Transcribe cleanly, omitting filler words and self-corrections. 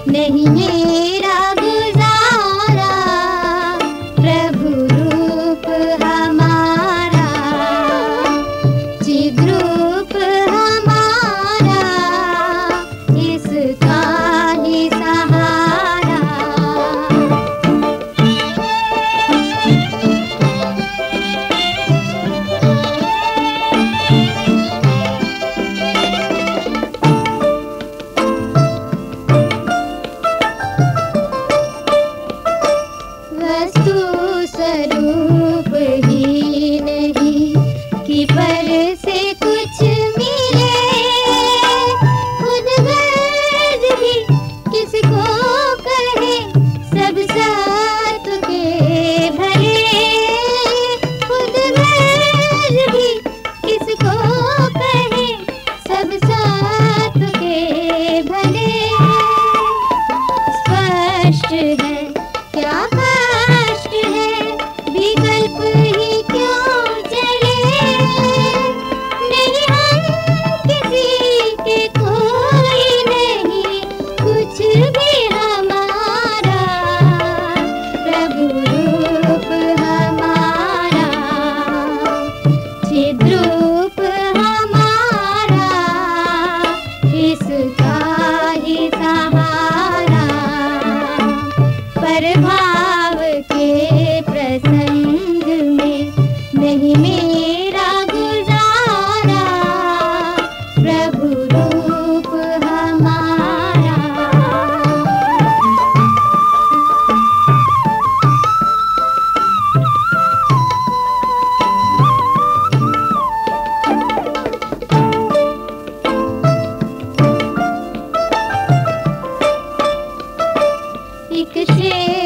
नहीं मेरा गुजारा, प्रभु रूप हमारा, चिद्रूप हमारा, इसका ही सहारा। वस्तु स्वरूप ही नहीं कि पर से कुछ मिले, खुद गर्ज भी किसको कहे सब साथ के भले, खुद गर्ज भी किसको कहे सब साथ के भले। स्पष्ट है क्या कष्ट है, विकल्प ही क्यों चले, नहीं हम किसी के कोई नहीं, कुछ भी हमारा, प्रभु रूप हमारा, चिद्रूप हमारा, इसका ही सहारा। प्रभाव के प्रसंग में नहीं मेरा गुजारा, प्रभु रूप हमारा। एक शेर